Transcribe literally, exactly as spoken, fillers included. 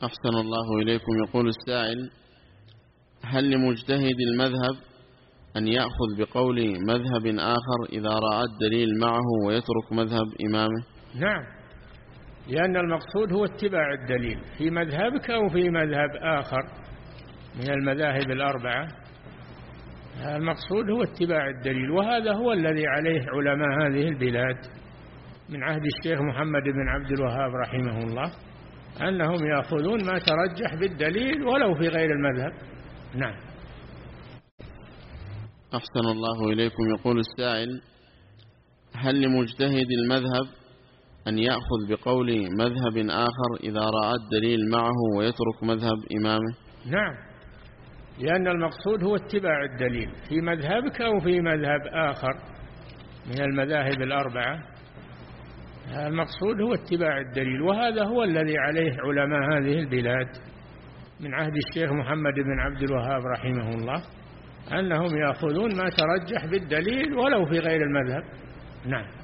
أحسن الله إليكم. يقول السائل: هل لمجتهد المذهب أن يأخذ بقول مذهب آخر إذا رأى الدليل معه ويترك مذهب إمامه؟ نعم، لأن المقصود هو اتباع الدليل في مذهبك أو في مذهب آخر من المذاهب الأربعة. المقصود هو اتباع الدليل، وهذا هو الذي عليه علماء هذه البلاد من عهد الشيخ محمد بن عبد الوهاب رحمه الله، أنهم يأخذون ما ترجح بالدليل ولو في غير المذهب. نعم. أحسن الله إليكم. يقول السائل: هل لمجتهد المذهب أن يأخذ بقول مذهب آخر إذا رأى الدليل معه ويترك مذهب إمامه؟ نعم، لأن المقصود هو اتباع الدليل في مذهبك أو في مذهب آخر من المذاهب الأربعة. المقصود هو اتباع الدليل، وهذا هو الذي عليه علماء هذه البلاد من عهد الشيخ محمد بن عبد الوهاب رحمه الله، أنهم يأخذون ما ترجح بالدليل ولو في غير المذهب. نعم.